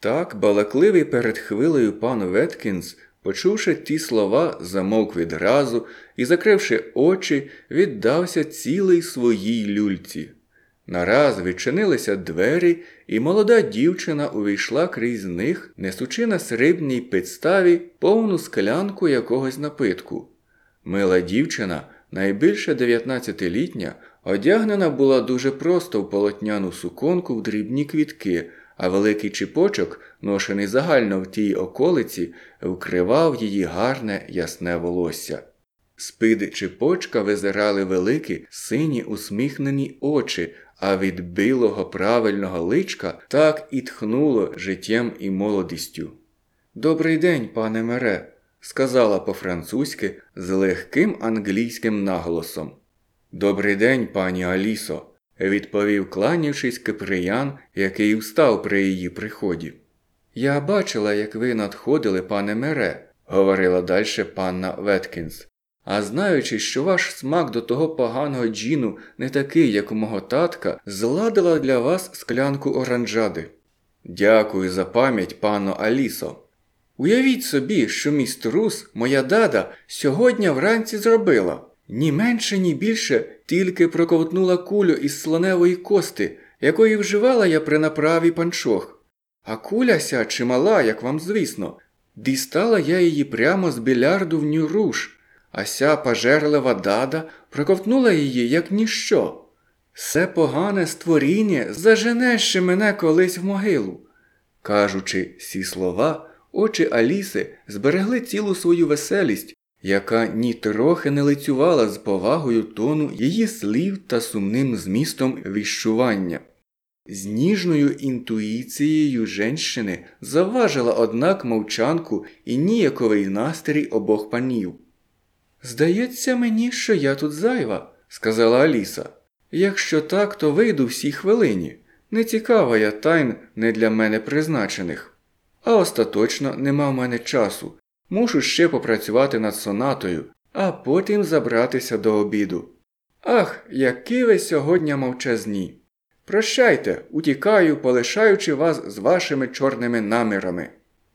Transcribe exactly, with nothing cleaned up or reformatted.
Так балакливий перед хвилею пан Веткінс, почувши ті слова, замовк відразу і, закривши очі, віддався цілий своїй люльці. Нараз відчинилися двері, і молода дівчина увійшла крізь них, несучи на срібній підставі повну склянку якогось напитку. Мила дівчина, найбільше дев'ятнадцятилітня, одягнена була дуже просто в полотняну суконку в дрібні квітки, а великий чіпочок, ношений загально в тій околиці, вкривав її гарне ясне волосся. З-під чіпочка визирали великі, сині усміхнені очі, а від білого правильного личка так і тхнуло життям і молодістю. «Добрий день, пане мере», – сказала по-французьки з легким англійським наголосом. «Добрий день, пані Алісо», – відповів, кланявшись, Киприян, який встав при її приході. «Я бачила, як ви надходили, пане мере», – говорила далі панна Веткінс. «А знаючи, що ваш смак до того поганого джіну не такий, як у мого татка, зладила для вас склянку оранжади». «Дякую за пам'ять, панно Алісо». «Уявіть собі, що мій струс, моя дада, сьогодні вранці зробила. Ні менше, ні більше, тільки проковтнула кулю із слоневої кости, якої вживала я при направі панчох. А куля ся чимала, як вам звісно. Дістала я її прямо з більярду в Нью-Руш, а ся пожерлива дада проковтнула її, як ніщо. Се погане створіння зажене ще мене колись в могилу». Кажучи ці слова, очі Аліси зберегли цілу свою веселість, яка ні трохи не лицювала з повагою тону її слів та сумним змістом віщування. З ніжною інтуїцією жінщини завважила, однак, мовчанку і ніяковий настрій обох панів. «Здається мені, що я тут зайва», – сказала Аліса. «Якщо так, то вийду всій хвилині. Не цікава я тайн не для мене призначених. А остаточно нема в мене часу. Мушу ще попрацювати над сонатою, а потім забратися до обіду. Ах, які ви сьогодні мовчазні! Прощайте, утікаю, полишаючи вас з вашими чорними намірами».